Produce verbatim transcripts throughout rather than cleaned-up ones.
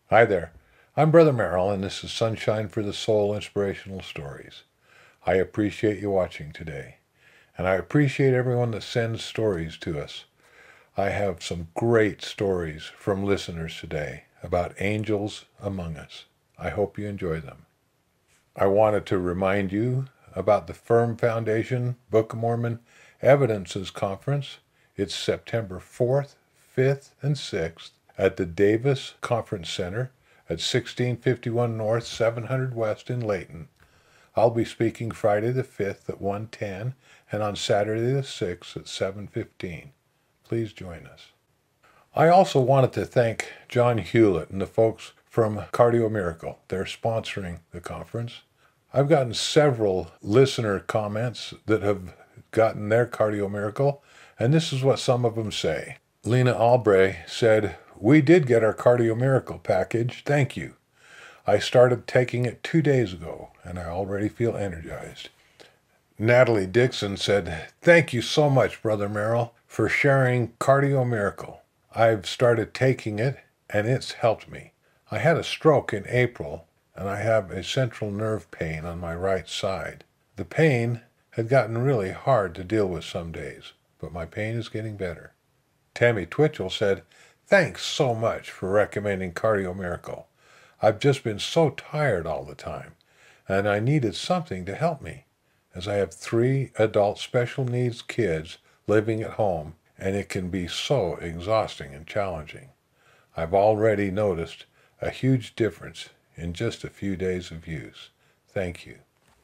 Hi there. I'm Brother Merrill, and this is Sunshine for the Soul Inspirational Stories. I appreciate you watching today, and I appreciate everyone that sends stories to us. I have some great stories from listeners today about angels among us. I hope you enjoy them. I wanted to remind you about the Firm Foundation Book of Mormon Evidences Conference. It's September fourth, fifth, and sixth at the Davis Conference Center at sixteen fifty-one North, seven hundred West in Layton. I'll be speaking Friday the fifth at one ten and on Saturday the sixth at seven fifteen. Please join us. I also wanted to thank John Hewlett and the folks from Cardio Miracle. They're sponsoring the conference. I've gotten several listener comments that have gotten their Cardio Miracle, and this is what some of them say. Lena Albray said, "We did get our Cardio Miracle package. Thank you. I started taking it two days ago, and I already feel energized." Natalie Dixon said, "Thank you so much, Brother Merrill, for sharing Cardio Miracle. I've started taking it, and it's helped me. I had a stroke in April, and I have a central nerve pain on my right side. The pain had gotten really hard to deal with some days, but my pain is getting better." Tammy Twitchell said, "Thanks so much for recommending Cardio Miracle. I've just been so tired all the time, and I needed something to help me, as I have three adult special needs kids living at home, and it can be so exhausting and challenging. I've already noticed a huge difference in just a few days of use. Thank you."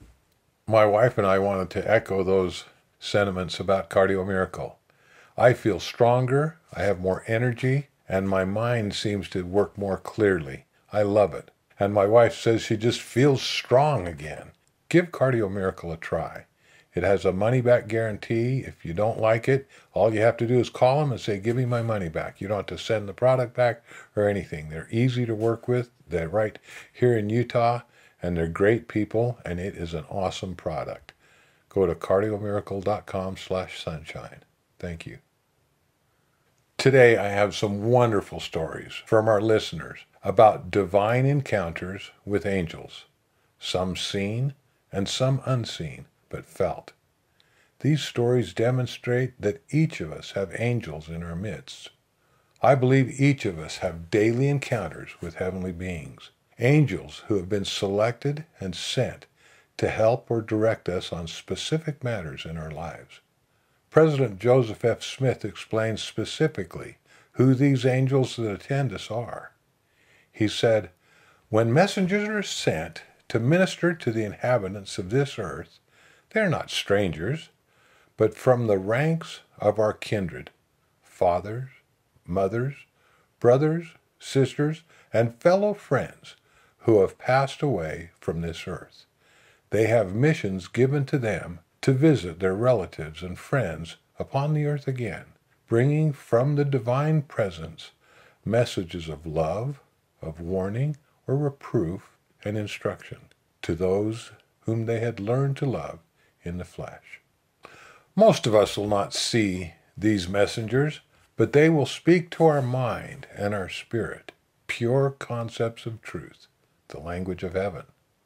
My wife and I wanted to echo those sentiments about Cardio Miracle. I feel stronger, I have more energy, and my mind seems to work more clearly. I love it. And my wife says she just feels strong again. Give Cardio Miracle a try. It has a money-back guarantee. If you don't like it, all you have to do is call them and say, "Give me my money back." You don't have to send the product back or anything. They're easy to work with. They're right here in Utah, and they're great people, and it is an awesome product. Go to cardiomiracle.com slash sunshine. Thank you. Today I have some wonderful stories from our listeners about divine encounters with angels, some seen and some unseen, but felt. These stories demonstrate that each of us have angels in our midst. I believe each of us have daily encounters with heavenly beings, angels who have been selected and sent to help or direct us on specific matters in our lives. President Joseph F. Smith explains specifically who these angels that attend us are. He said, "When messengers are sent to minister to the inhabitants of this earth, they are not strangers, but from the ranks of our kindred, fathers, mothers, brothers, sisters, and fellow friends who have passed away from this earth. They have missions given to them to visit their relatives and friends upon the earth again, bringing from the divine presence messages of love, of warning, or reproof and instruction to those whom they had learned to love in the flesh." Most of us will not see these messengers, but they will speak to our mind and our spirit, pure concepts of truth, the language of heaven.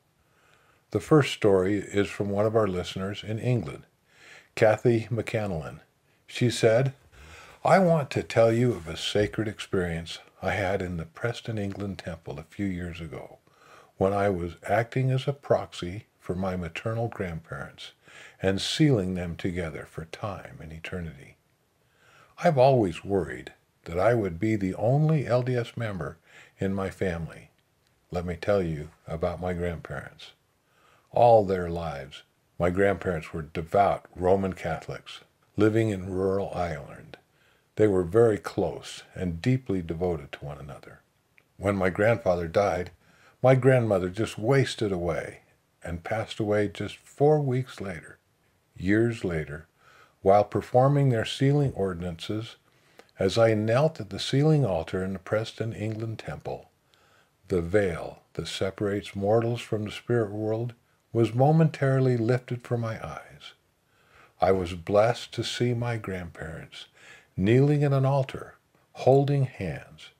The first story is from one of our listeners in England, Kathy McCannellan. She said, "I want to tell you of a sacred experience I had in the Preston, England temple a few years ago, when I was acting as a proxy for my maternal grandparents and sealing them together for time and eternity. I've always worried that I would be the only L D S member in my family. Let me tell you about my grandparents. All their lives, my grandparents were devout Roman Catholics, living in rural Ireland. They were very close and deeply devoted to one another. When my grandfather died, my grandmother just wasted away and passed away just four weeks later. Years later, while performing their sealing ordinances, as I knelt at the sealing altar in the Preston, England temple, the veil that separates mortals from the spirit world was momentarily lifted from my eyes. I was blessed to see my grandparents kneeling at an altar, holding hands,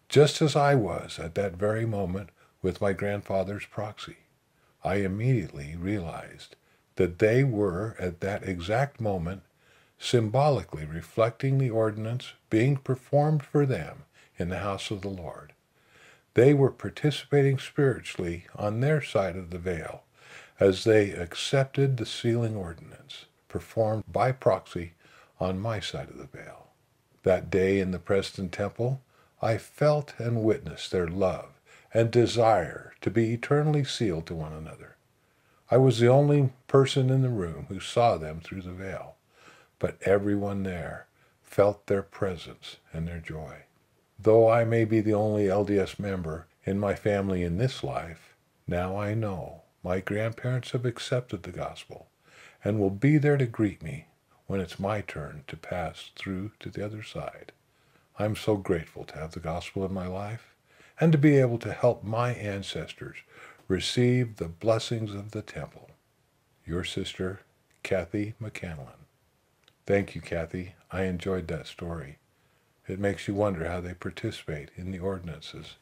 just as I was at that very moment with my grandfather's proxy. I immediately realized that they were at that exact moment symbolically reflecting the ordinance being performed for them in the house of the Lord. They were participating spiritually on their side of the veil as they accepted the sealing ordinance performed by proxy on my side of the veil. That day in the Preston Temple, I felt and witnessed their love and desire to be eternally sealed to one another. I was the only person in the room who saw them through the veil, but everyone there felt their presence and their joy. Though I may be the only L D S member in my family in this life, now I know my grandparents have accepted the gospel and will be there to greet me when it's my turn to pass through to the other side. I'm so grateful to have the gospel in my life and to be able to help my ancestors receive the blessings of the temple. Your sister, Kathy McCanlon. Thank you, Kathy. I enjoyed that story. It makes you wonder how they participate in the ordinances.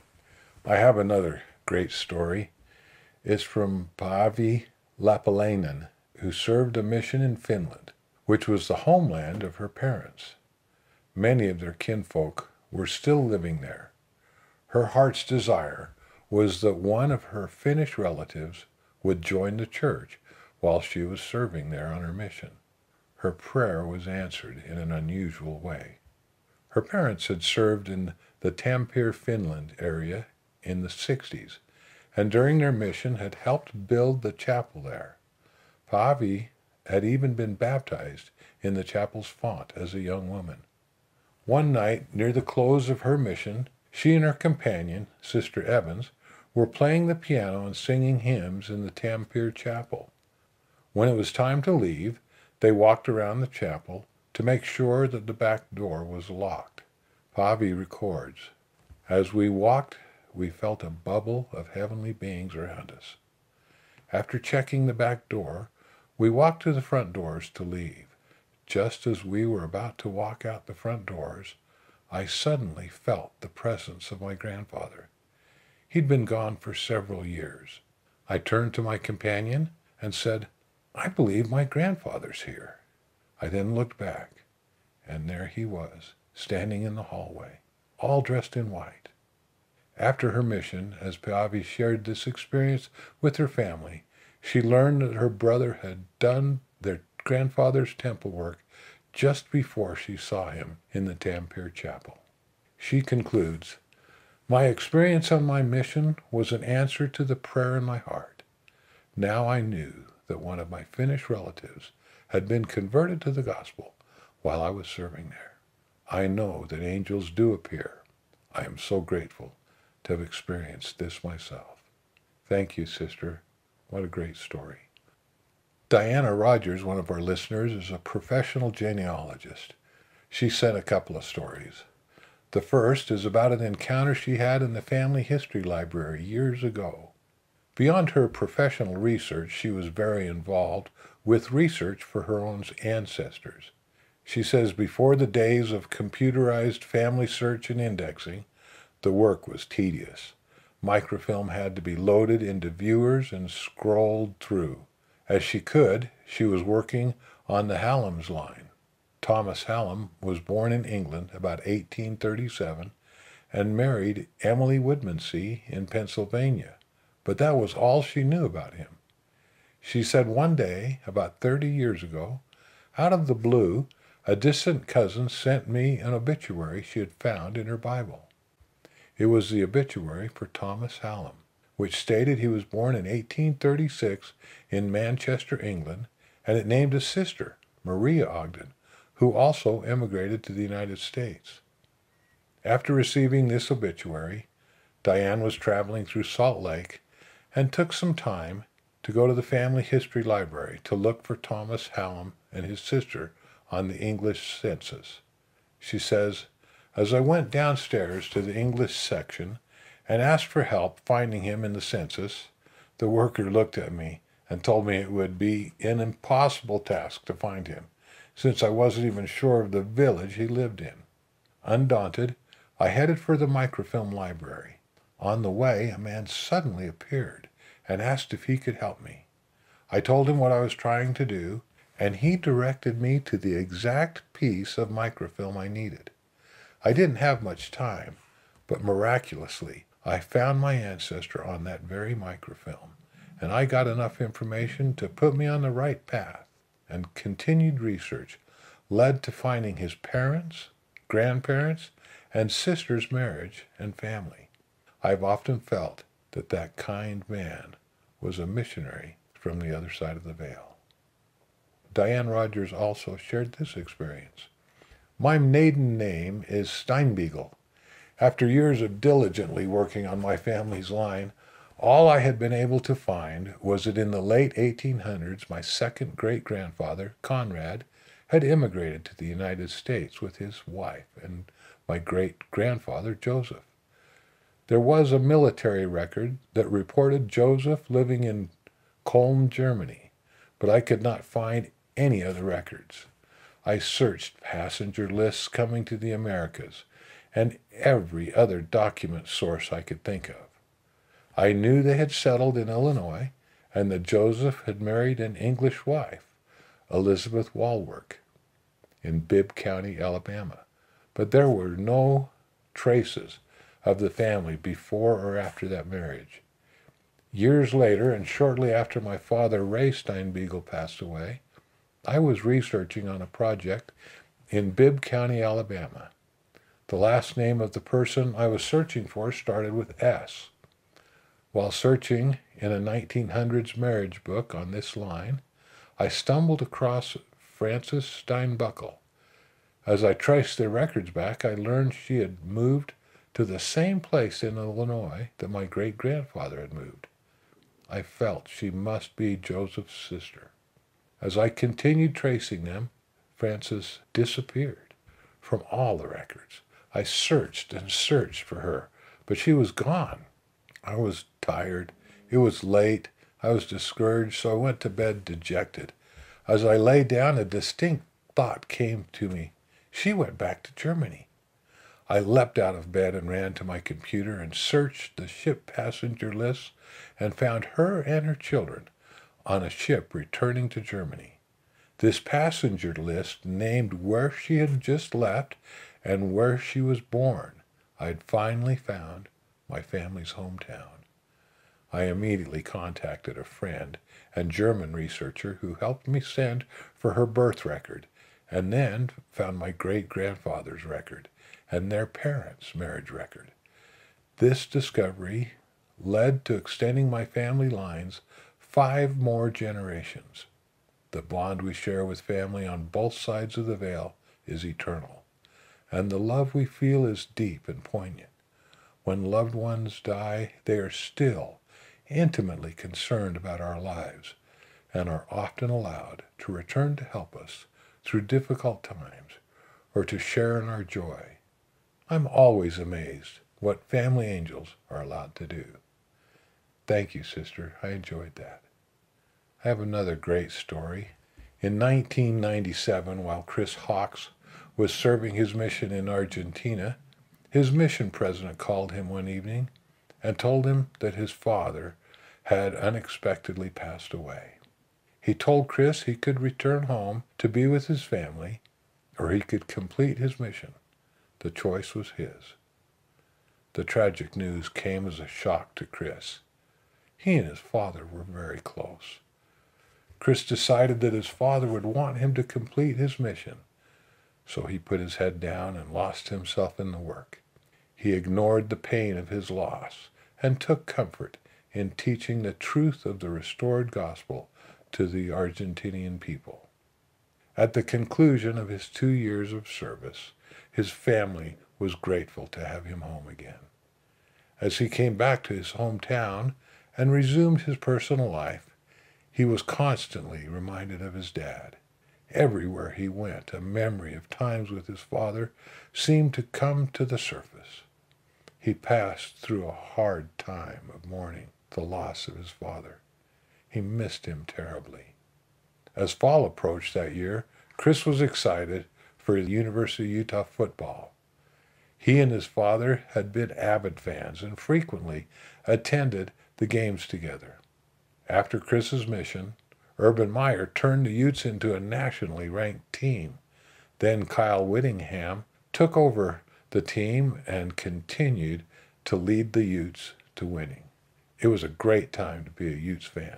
I have another great story. It's from Paavi Lapalainen, who served a mission in Finland, which was the homeland of her parents. Many of their kinfolk were still living there. Her heart's desire was that one of her Finnish relatives would join the church while she was serving there on her mission. Her prayer was answered in an unusual way. Her parents had served in the Tampere, Finland area in the sixties, and during their mission had helped build the chapel there. Paavi had even been baptized in the chapel's font as a young woman. One night, near the close of her mission, she and her companion, Sister Evans, were playing the piano and singing hymns in the Tampere chapel. When it was time to leave, they walked around the chapel to make sure that the back door was locked. Paavi records, "As we walked, we felt a bubble of heavenly beings around us. After checking the back door, we walked to the front doors to leave. Just as we were about to walk out the front doors, I suddenly felt the presence of my grandfather. He'd been gone for several years. I turned to my companion and said, 'I believe my grandfather's here.' I then looked back, and there he was, standing in the hallway, all dressed in white." After her mission, as Paavi shared this experience with her family, she learned that her brother had done their grandfather's temple work just before she saw him in the Tampere chapel. She concludes, "My experience on my mission was an answer to the prayer in my heart. Now I knew that one of my Finnish relatives had been converted to the gospel while I was serving there. I know that angels do appear. I am so grateful to have experienced this myself." Thank you, sister. What a great story. Diana Rogers, one of our listeners, is a professional genealogist. She sent a couple of stories. The first is about an encounter she had in the family history library years ago. Beyond her professional research, she was very involved with research for her own ancestors. She says before the days of computerized family search and indexing, the work was tedious. Microfilm had to be loaded into viewers and scrolled through. As she could, she was working on the Hallam's line. Thomas Hallam was born in England about eighteen thirty-seven and married Emily Woodmansee in Pennsylvania, but that was all she knew about him. She said one day, about thirty years ago, out of the blue, a distant cousin sent me an obituary she had found in her Bible. It was the obituary for Thomas Hallam, which stated he was born in eighteen thirty-six in Manchester, England, and it named a sister, Maria Ogden, who also emigrated to the United States. After receiving this obituary, Diane was traveling through Salt Lake and took some time to go to the family history library to look for Thomas Hallam and his sister on the English census. She says, "As I went downstairs to the English section and asked for help finding him in the census, the worker looked at me and told me it would be an impossible task to find him, since I wasn't even sure of the village he lived in. Undaunted, I headed for the microfilm library. On the way, a man suddenly appeared and asked if he could help me. I told him what I was trying to do, and he directed me to the exact piece of microfilm I needed. I didn't have much time, but miraculously, I found my ancestor on that very microfilm, and I got enough information to put me on the right path. And continued research led to finding his parents, grandparents, and sister's marriage and family. I've often felt that that kind man was a missionary from the other side of the veil. Diane Rogers also shared this experience. My maiden name is Steinbeagle. After years of diligently working on my family's line, all I had been able to find was that in the late eighteen hundreds, my second great-grandfather, Conrad, had immigrated to the United States with his wife and my great-grandfather, Joseph. There was a military record that reported Joseph living in Cologne, Germany, but I could not find any other records. I searched passenger lists coming to the Americas and every other document source I could think of. I knew they had settled in Illinois and that Joseph had married an English wife, Elizabeth Walwork, in Bibb County, Alabama, but there were no traces of the family before or after that marriage. Years later, and shortly after my father, Ray Steinbeagle, passed away, I was researching on a project in Bibb County, Alabama. The last name of the person I was searching for started with S. While searching in a nineteen hundreds marriage book on this line, I stumbled across Frances Steinbuckle. As I traced their records back, I learned she had moved to the same place in Illinois that my great-grandfather had moved. I felt she must be Joseph's sister. As I continued tracing them, Frances disappeared from all the records. I searched and searched for her, but she was gone. I was tired. It was late. I was discouraged, so I went to bed dejected. As I lay down, a distinct thought came to me. She went back to Germany. I leapt out of bed and ran to my computer and searched the ship passenger lists and found her and her children on a ship returning to Germany. This passenger list named where she had just left and where she was born. I had finally found my family's hometown. I immediately contacted a friend and German researcher who helped me send for her birth record, and then found my great-grandfather's record and their parents' marriage record. This discovery led to extending my family lines five more generations. The bond we share with family on both sides of the veil is eternal, and the love we feel is deep and poignant. When loved ones die, they are still intimately concerned about our lives and are often allowed to return to help us through difficult times or to share in our joy. I'm always amazed what family angels are allowed to do. Thank you, sister. I enjoyed that. I have another great story. In nineteen ninety-seven, while Chris Hawks was serving his mission in Argentina, his mission president called him one evening and told him that his father had unexpectedly passed away. He told Chris he could return home to be with his family, or he could complete his mission. The choice was his. The tragic news came as a shock to Chris. He and his father were very close. Chris decided that his father would want him to complete his mission, so he put his head down and lost himself in the work. He ignored the pain of his loss and took comfort in teaching the truth of the restored gospel to the Argentinian people. At the conclusion of his two years of service, his family was grateful to have him home again. As he came back to his hometown and resumed his personal life, he was constantly reminded of his dad. Everywhere he went, a memory of times with his father seemed to come to the surface. He passed through a hard time of mourning the loss of his father. He missed him terribly. As fall approached that year, Chris was excited for the University of Utah football. He and his father had been avid fans and frequently attended the games together. After Chris's mission, Urban Meyer turned the Utes into a nationally ranked team. Then Kyle Whittingham took over the team and continued to lead the Utes to winning. It was a great time to be a Utes fan.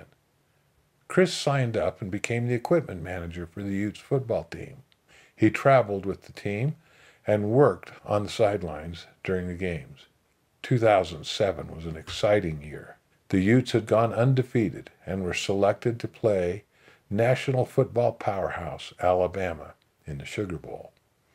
Chris signed up and became the equipment manager for the Utes football team. He traveled with the team and worked on the sidelines during the games. two thousand seven was an exciting year. The Utes had gone undefeated and were selected to play National Football Powerhouse Alabama in the Sugar Bowl.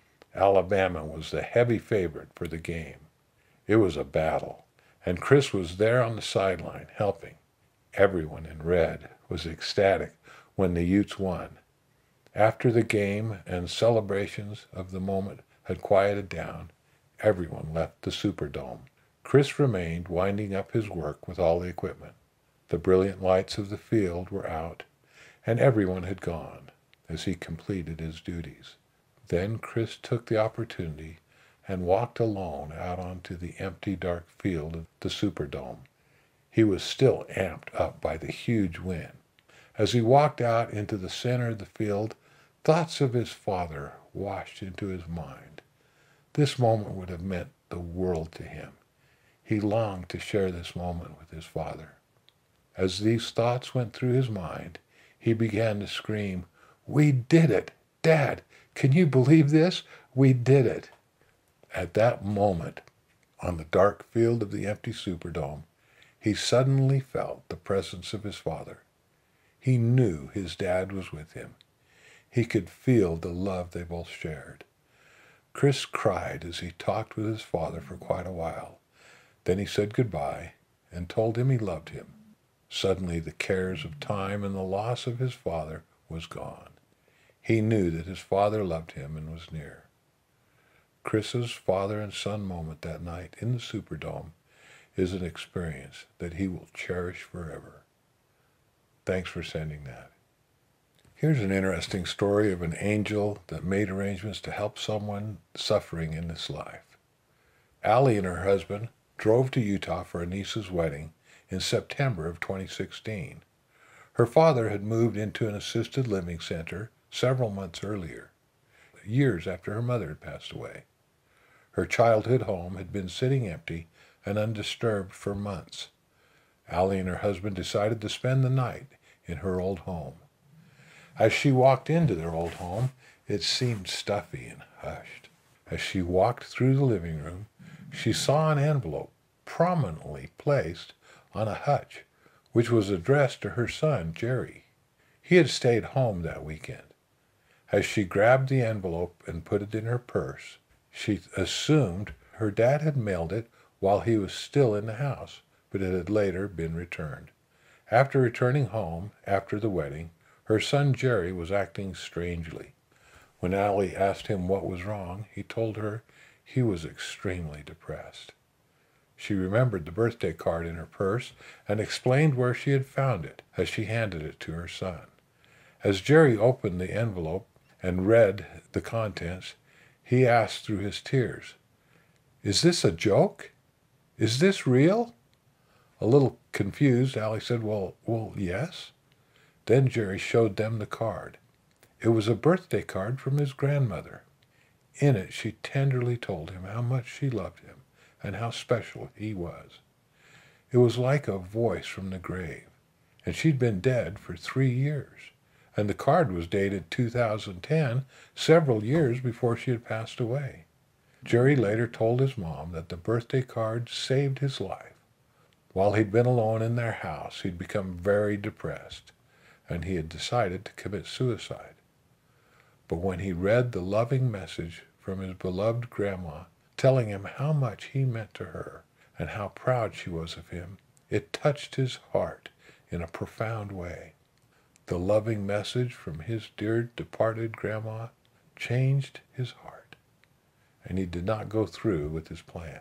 Alabama was the heavy favorite for the game. It was a battle, and Chris was there on the sideline helping. Everyone in red was ecstatic when the Utes won. After the game and celebrations of the moment had quieted down, everyone left the Superdome. Chris remained, winding up his work with all the equipment. The brilliant lights of the field were out, and everyone had gone as he completed his duties. Then Chris took the opportunity and walked alone out onto the empty, dark field of the Superdome. He was still amped up by the huge win. As he walked out into the center of the field, thoughts of his father washed into his mind. This moment would have meant the world to him. He longed to share this moment with his father. As these thoughts went through his mind, he began to scream, "We did it! Dad, can you believe this? We did it!" At that moment, on the dark field of the empty Superdome, he suddenly felt the presence of his father. He knew his dad was with him. He could feel the love they both shared. Chris cried as he talked with his father for quite a while. Then he said goodbye and told him he loved him. Suddenly the cares of time and the loss of his father was gone. He knew that his father loved him and was near. Chris's father and son moment that night in the Superdome is an experience that he will cherish forever. Thanks for sending that. Here's an interesting story of an angel that made arrangements to help someone suffering in this life. Allie and her husband drove to Utah for a niece's wedding in September of twenty sixteen. Her father had moved into an assisted living center several months earlier, years after her mother had passed away. Her childhood home had been sitting empty and undisturbed for months. Allie and her husband decided to spend the night in her old home. As she walked into their old home, it seemed stuffy and hushed. As she walked through the living room, she saw an envelope prominently placed on a hutch, which was addressed to her son, Jerry. He had stayed home that weekend. As she grabbed the envelope and put it in her purse, she assumed her dad had mailed it while he was still in the house, but it had later been returned. After returning home after the wedding, her son Jerry was acting strangely. When Allie asked him what was wrong, he told her he was extremely depressed. She remembered the birthday card in her purse and explained where she had found it as she handed it to her son. As Jerry opened the envelope and read the contents, he asked through his tears, "Is this a joke? Is this real?" A little confused, Allie said, well, well, yes. Then Jerry showed them the card. It was a birthday card from his grandmother. In it, she tenderly told him how much she loved him and how special he was. It was like a voice from the grave, and she'd been dead for three years, and the card was dated two thousand ten, several years before she had passed away. Jerry later told his mom that the birthday card saved his life. While he'd been alone in their house, he'd become very depressed, and he had decided to commit suicide. But when he read the loving message from his beloved grandma, telling him how much he meant to her and how proud she was of him, it touched his heart in a profound way. The loving message from his dear departed grandma changed his heart, and he did not go through with his plan.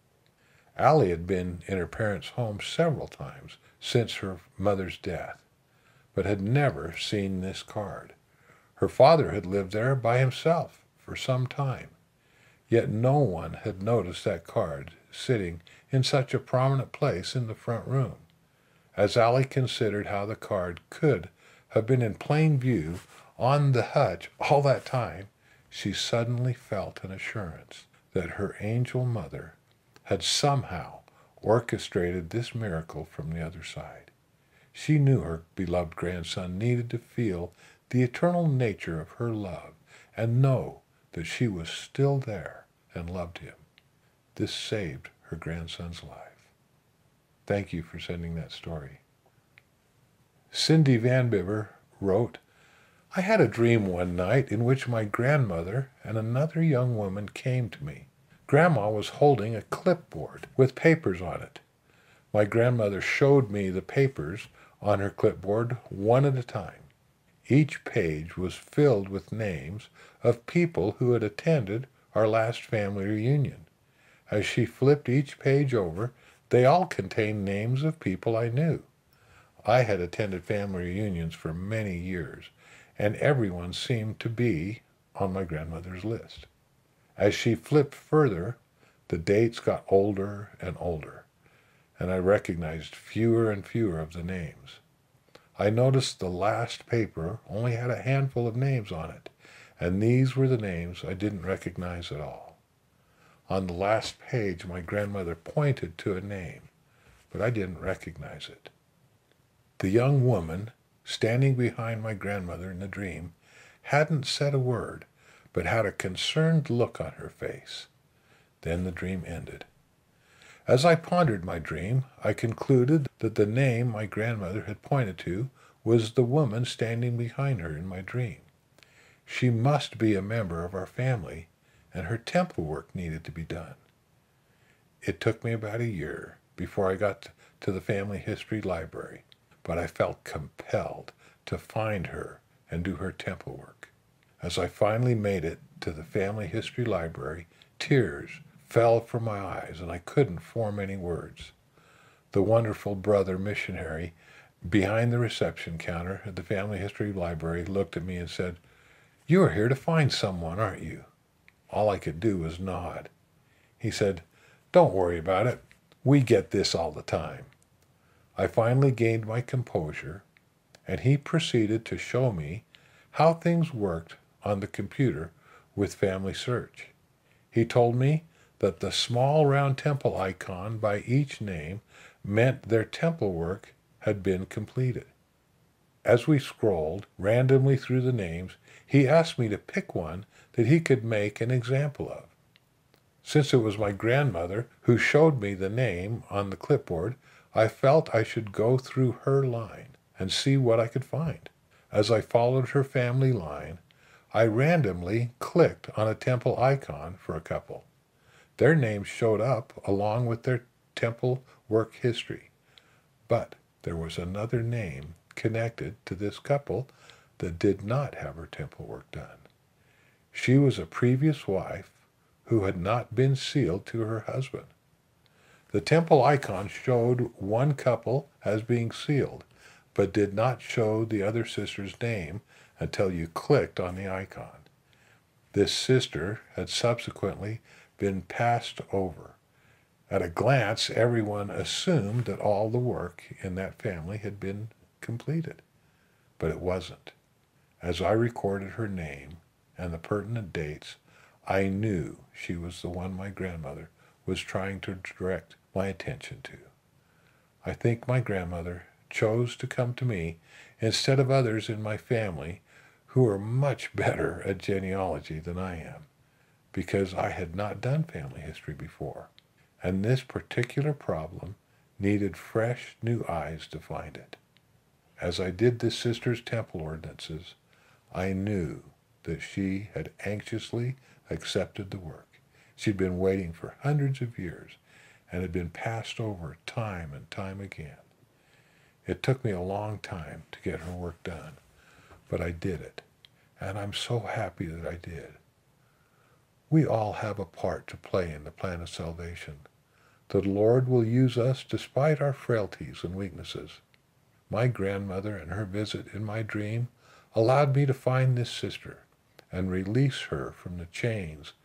Allie had been in her parents' home several times since her mother's death, but had never seen this card. Her father had lived there by himself for some time. Yet no one had noticed that card sitting in such a prominent place in the front room. As Allie considered how the card could have been in plain view on the hutch all that time, she suddenly felt an assurance that her angel mother had somehow orchestrated this miracle from the other side. She knew her beloved grandson needed to feel the eternal nature of her love and know that she was still there and loved him. This saved her grandson's life. Thank you for sending that story. Cindy Van Bibber wrote, I had a dream one night in which my grandmother and another young woman came to me. Grandma was holding a clipboard with papers on it. My grandmother showed me the papers on her clipboard one at a time. Each page was filled with names of people who had attended our last family reunion. As she flipped each page over, they all contained names of people I knew. I had attended family reunions for many years, and everyone seemed to be on my grandmother's list. As she flipped further, the dates got older and older, and I recognized fewer and fewer of the names. I noticed the last paper only had a handful of names on it, and these were the names I didn't recognize at all. On the last page, my grandmother pointed to a name, but I didn't recognize it. The young woman standing behind my grandmother in the dream hadn't said a word, but had a concerned look on her face. Then the dream ended. As I pondered my dream, I concluded that the name my grandmother had pointed to was the woman standing behind her in my dream. She must be a member of our family, and her temple work needed to be done. It took me about a year before I got to the family history library, but I felt compelled to find her and do her temple work. As I finally made it to the family history library, tears fell from my eyes, and I couldn't form any words. The wonderful brother missionary behind the reception counter at the family history library looked at me and said, "You are here to find someone, aren't you?" All I could do was nod. He said, "Don't worry about it. We get this all the time." I finally gained my composure, and he proceeded to show me how things worked on the computer with Family Search. He told me that the small round temple icon by each name meant their temple work had been completed. As we scrolled randomly through the names, he asked me to pick one that he could make an example of. Since it was my grandmother who showed me the name on the clipboard, I felt I should go through her line and see what I could find. As I followed her family line, I randomly clicked on a temple icon for a couple. Their names showed up along with their temple work history, but there was another name connected to this couple that did not have her temple work done. She was a previous wife who had not been sealed to her husband. The temple icon showed one couple as being sealed, but did not show the other sister's name until you clicked on the icon. This sister had subsequently been passed over. At a glance, everyone assumed that all the work in that family had been completed, but it wasn't. As I recorded her name and the pertinent dates, I knew she was the one my grandmother was trying to direct my attention to. I think my grandmother chose to come to me instead of others in my family who are much better at genealogy than I am, because I had not done family history before, and this particular problem needed fresh new eyes to find it. As I did this sister's temple ordinances, I knew that she had anxiously accepted the work. She'd been waiting for hundreds of years and had been passed over time and time again. It took me a long time to get her work done, but I did it, and I'm so happy that I did. We all have a part to play in the plan of salvation. The Lord will use us despite our frailties and weaknesses. My grandmother and her visit in my dream allowed me to find this sister and release her from the chains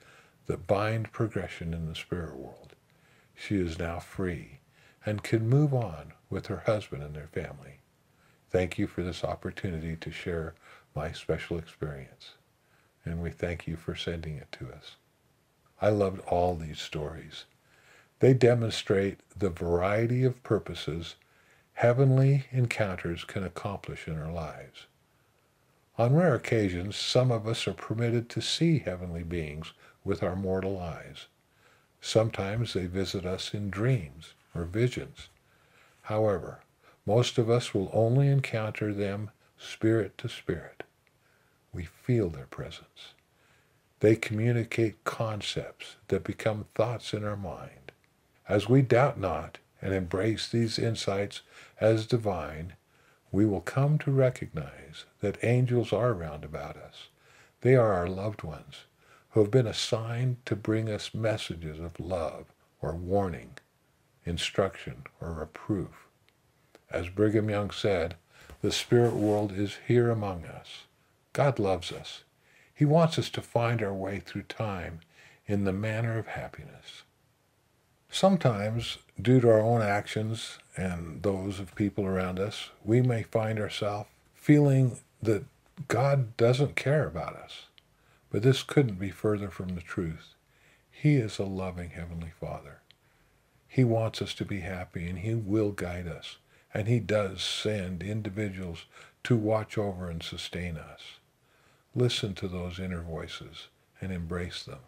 that bind progression in the spirit world. She is now free and can move on with her husband and their family. Thank you for this opportunity to share my special experience, and we thank you for sending it to us. I loved all these stories. They demonstrate the variety of purposes heavenly encounters can accomplish in our lives. On rare occasions, some of us are permitted to see heavenly beings with our mortal eyes. Sometimes they visit us in dreams or visions. However, most of us will only encounter them spirit to spirit. We feel their presence. They communicate concepts that become thoughts in our mind. As we doubt not and embrace these insights as divine, we will come to recognize that angels are round about us. They are our loved ones who have been assigned to bring us messages of love or warning, instruction or reproof. As Brigham Young said, the spirit world is here among us. God loves us. He wants us to find our way through time in the manner of happiness. Sometimes, due to our own actions and those of people around us, we may find ourselves feeling that God doesn't care about us. But this couldn't be further from the truth. He is a loving Heavenly Father. He wants us to be happy, and He will guide us. And He does send individuals to watch over and sustain us. Listen to those inner voices and embrace them.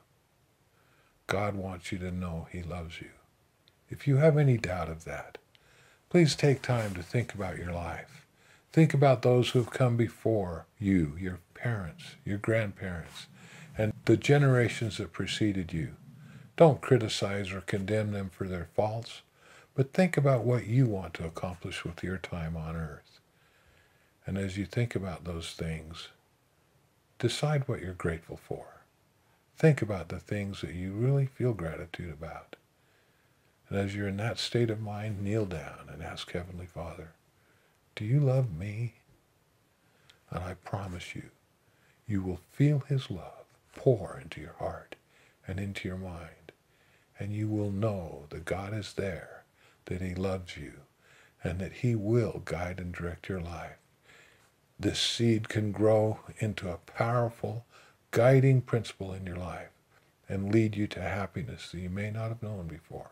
God wants you to know He loves you. If you have any doubt of that, please take time to think about your life. Think about those who have come before you, your parents, your grandparents, and the generations that preceded you. Don't criticize or condemn them for their faults, but think about what you want to accomplish with your time on earth. And as you think about those things, decide what you're grateful for. Think about the things that you really feel gratitude about. And as you're in that state of mind, kneel down and ask Heavenly Father, do you love me? And I promise you, you will feel His love pour into your heart and into your mind. And you will know that God is there, that He loves you, and that He will guide and direct your life. This seed can grow into a powerful, guiding principle in your life and lead you to happiness that you may not have known before.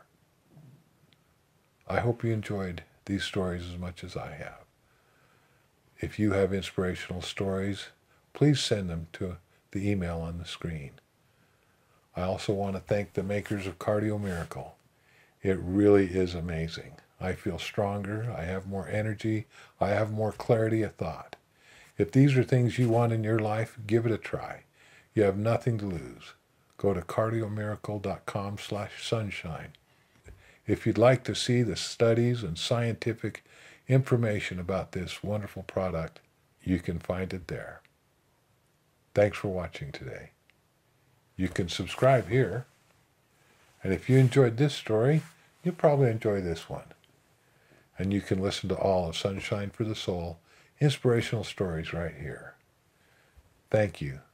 I hope you enjoyed these stories as much as I have. If you have inspirational stories, please send them to the email on the screen. I also want to thank the makers of Cardio Miracle. It really is amazing. I feel stronger, I have more energy, I have more clarity of thought. If these are things you want in your life, give it a try. You have nothing to lose. Go to cardiomiracle.com slash sunshine. If you'd like to see the studies and scientific information about this wonderful product, you can find it there. Thanks for watching today. You can subscribe here. And if you enjoyed this story, you'll probably enjoy this one. And you can listen to all of Sunshine for the Soul inspirational stories right here. Thank you.